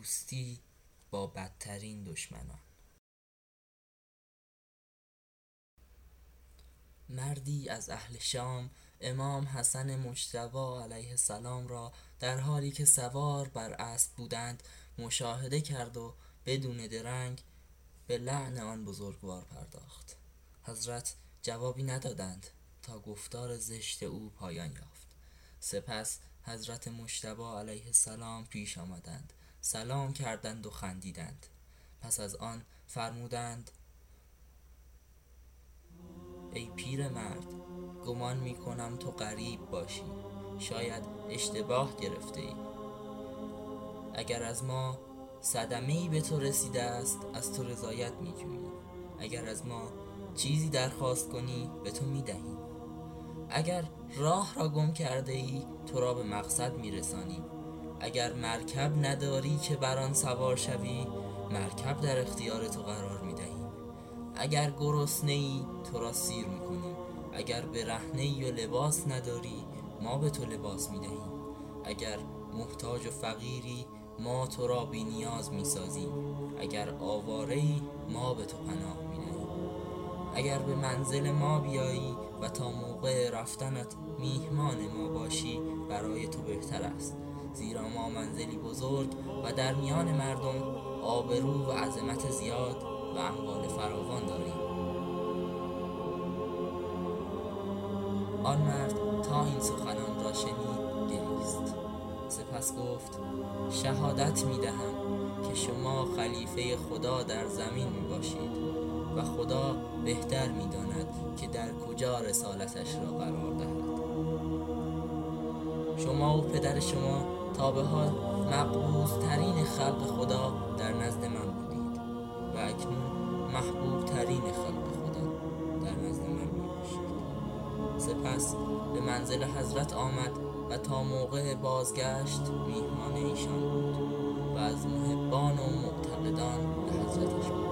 دوستی با بدترین دشمنان. مردی از اهل شام امام حسن مجتبی علیه السلام را در حالی که سوار بر اسب بودند مشاهده کرد و بدون درنگ به لعن آن بزرگوار پرداخت. حضرت جوابی ندادند تا گفتار زشت او پایان یافت. سپس حضرت مجتبی علیه السلام پیش آمدند، سلام کردند و خندیدند. پس از آن فرمودند: ای پیرمرد، گمان می کنم تو غریب باشی، شاید اشتباه گرفته ای. اگر از ما صدمه‌ای به تو رسیده است از تو رضایت می جوییم. اگر از ما چیزی درخواست کنی به تو می دهیم. اگر راه را گم کرده ای تو را به مقصد می رسانیم. اگر مرکب نداری که بر آن سوار شوی مرکب در اختیار تو قرار می دهیم. اگر گرسنه ای تو را سیر می کنیم. اگر برهنه ای و لباس نداری ما به تو لباس می دهیم. اگر محتاج و فقیری ما تو را بی نیاز می سازیم. اگر آواره‌ای ما به تو پناه می دهیم. اگر به منزل ما بیایی و تا موقع رفتنت میهمان ما باشی برای تو بهتر است، زیرا ما منزلی بزرگ و در میان مردم آبرو و عظمت زیاد و اموال فراوان داریم. آن مرد تا این سخنان را شنید گریست. سپس گفت: شهادت می دهم که شما خلیفه خدا در زمین می باشید و خدا بهتر می داند که در کجا رسالتش را قرار دهد. شما و پدر شما تا به حال مقبوض ترین خلق خدا در نزد من بودید و اکنون محبوب ترین خلق خدا در نزد من می باشید. سپس به منزل حضرت آمد و تا موقع بازگشت میهمان ایشان بود و از محبان و معتقدان به حضرتش بود.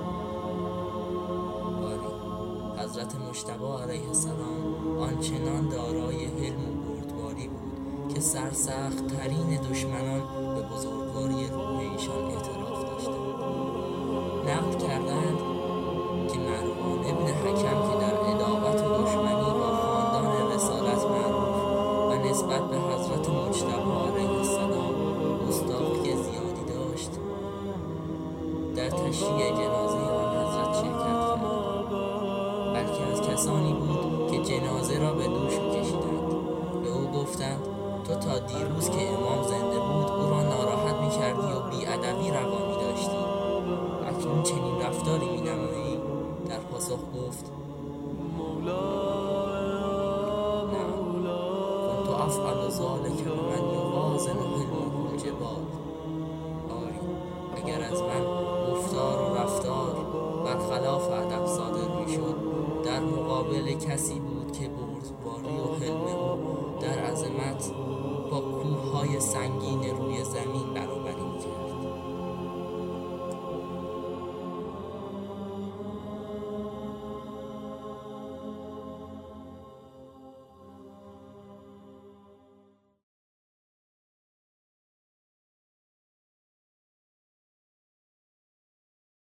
حضرت مجتبی علیه السلام آنچنان دارای حلم و بردباری بود که سرسخت ترین دشمنان به بزرگواری روح ایشان اعتراف داشتند. نقل کردند که مروان ابن حکم که در عداوت و دشمنی با خاندان رسالت معروف و نسبت به حضرت مجتبی علیه السلام گستاخی زیادی داشت، در تشییع جنازه آن حضرت شرکت کرد. بلکه از کسانی بود که جنازه را به دوش کشیدند. به او گفتند: تو تا دیروز که امام زنده بود او را ناراحت می کردی و بی‌ادبی روا می داشتی، اکنون چنین رفتاری می نمایی؟ در پاسخ گفت: نعم، کنت افعل ذلک بمن یوازن حلمه الجبال. آری، اگر از من گفتار و رفتار برخلاف ادب صادر می شد در مقابل کسی بود که بردباری و حلم